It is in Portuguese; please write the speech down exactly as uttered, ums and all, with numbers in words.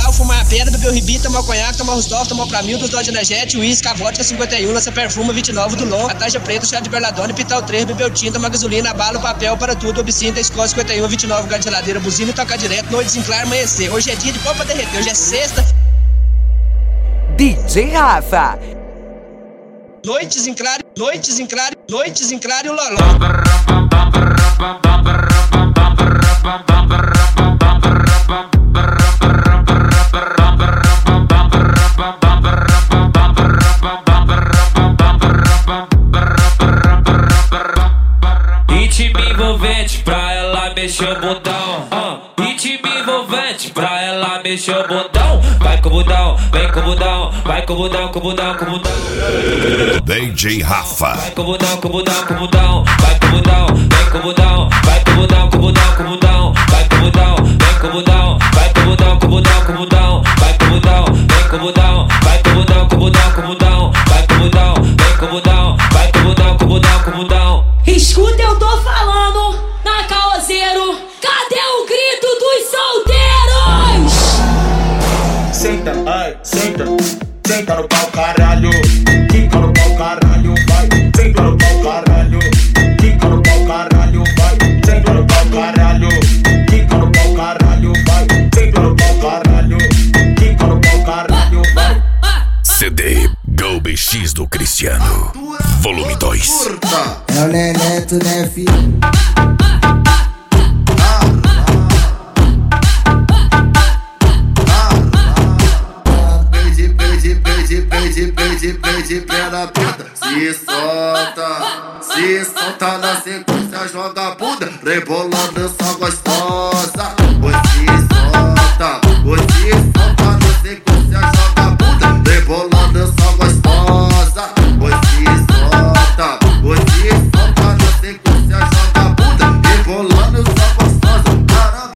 cigarro, fumar a pedra, beber o ribi, tomar o conhaque, tomar os dólares, tomar o pramil, dos dólares de energético, uísque, a vodka cinquenta e um, lança perfuma, vinte e nove do Long, a taxa preta, chá de berladona, pital três, bebeu tinta, uma gasolina, bala, o papel, para tudo, obsinta, escola cinquenta e um, vinte e nove, gás de geladeira, buzina e tocar direto, noite desenclar, amanhecer. Hoje é dia de pau pra derreter, hoje é sexta. D J Rafa. Noites em claro, noites em claro, noites em claro e o loló. Ritmo envolvente pra ela mexer o botão. uh. Ritmo envolvente pra ela mexer o botão. Vai com o budão, vem com o budão, vai com o budão, com o budão, com o budão. D J Rafa. Vai com o budão, com o budão, com o budão, vai com o budão, vem com o budão, vai com o budão, com o budão, com o budão, vai com o budão, vem com o budão, vai com o budão, com o budão, com o budão, vai com o budão, vem com o budão, vai com o budão, com o budão, com o budão, vai com o budão, vem com o budão, vai com o budão, com o budão, com o budão. Escuta, eu tô falando na Caoseiro. Cadê o grito dos solteiros? Senta, ai, senta, senta no pau, caralho. Quica no pau, caralho, vai. Senta no pau, caralho. Quica no pau, caralho, vai. Senta no pau, caralho. Quica no pau, caralho, vai. Senta no pau, caralho. Quica no pau, caralho, vai. C D Go B X do Cristiano, volume dois. É o Neneto, né, filho? Pede, pede, pede, pede, pede, pede, pé na puta. Se solta, se solta na sequência, joga a bunda, rebolando essa gostosa. Você solta, você solta na sequência, joga a bunda, rebolando essa gostosa.